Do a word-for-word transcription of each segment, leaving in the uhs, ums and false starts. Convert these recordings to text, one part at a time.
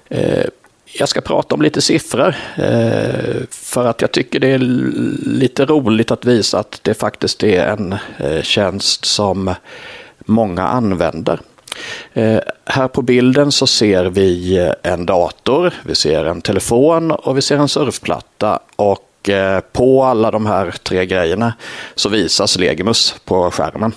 Jag ska prata om lite siffror för att jag tycker det är lite roligt att visa att det faktiskt är en tjänst som många använder. Här på bilden så ser vi en dator, vi ser en telefon och vi ser en surfplatta, och på alla de här tre grejerna så visas Legimus på skärmen.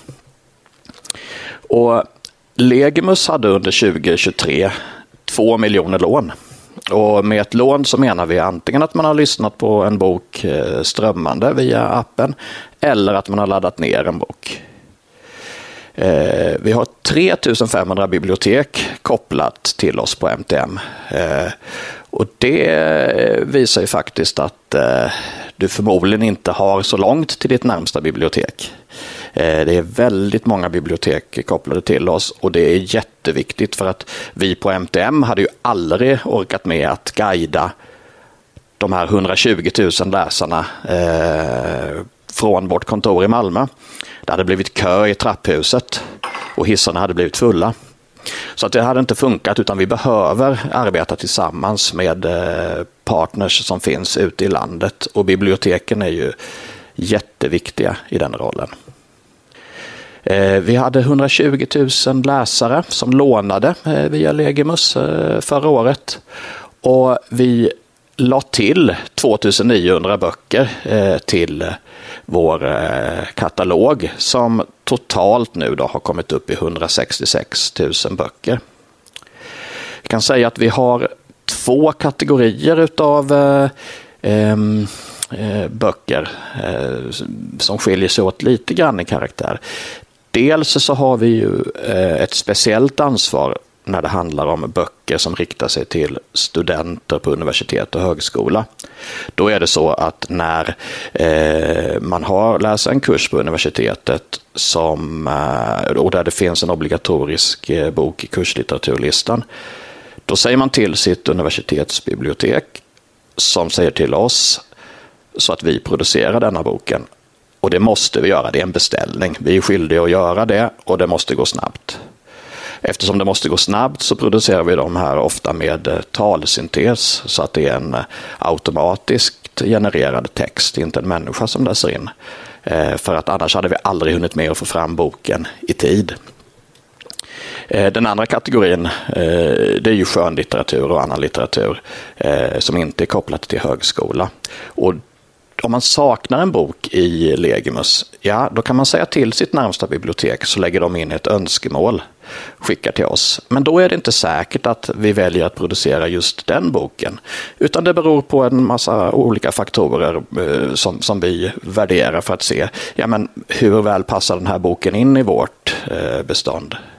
Och Legimus hade under tjugo tjugotre två miljoner lån. Och med ett lån så menar vi antingen att man har lyssnat på en bok strömmande via appen eller att man har laddat ner en bok. Eh, vi har tre tusen femhundra bibliotek kopplat till oss på M T M. Eh, och det visar ju faktiskt att eh, du förmodligen inte har så långt till ditt närmsta bibliotek. Eh, det är väldigt många bibliotek kopplade till oss, och det är jätteviktigt för att vi på M T M hade ju aldrig orkat med att guida de här hundratjugo tusen läsarna eh, från vårt kontor i Malmö. Det hade blivit kö i trapphuset och hissarna hade blivit fulla. Så att det hade inte funkat, utan vi behöver arbeta tillsammans med partners som finns ute i landet, och biblioteken är ju jätteviktiga i den rollen. Vi hade hundratjugo tusen läsare som lånade via Legimus förra året, och vi la till tvåtusen niohundra böcker till vår katalog som totalt nu då har kommit upp i hundrasextiosex tusen böcker. Jag kan säga att vi har två kategorier utav eh, eh, böcker eh, som skiljer sig åt lite grann i karaktär. Dels så har vi ju eh, ett speciellt ansvar när det handlar om böcker som riktar sig till studenter på universitet och högskola. Då är det så att när eh, man har läst en kurs på universitetet som, eh, och där det finns en obligatorisk eh, bok i kurslitteraturlistan, då säger man till sitt universitetsbibliotek som säger till oss, så att vi producerar denna boken. Och det måste vi göra, det är en beställning. Vi är skyldiga att göra det, och det måste gå snabbt. Eftersom det måste gå snabbt så producerar vi de här ofta med talsyntes, så att det är en automatiskt genererad text, inte en människa som läser in. För att annars hade vi aldrig hunnit med att få fram boken i tid. Den andra kategorin, det är ju skönlitteratur och annan litteratur som inte är kopplat till högskola. Och om man saknar en bok i Legimus, ja, då kan man säga till sitt närmsta bibliotek, så lägger de in ett önskemål, skickar till oss. Men då är det inte säkert att vi väljer att producera just den boken, utan det beror på en massa olika faktorer eh, som, som vi värderar för att se, ja, men hur väl passar den här boken in i vårt eh, bestånd.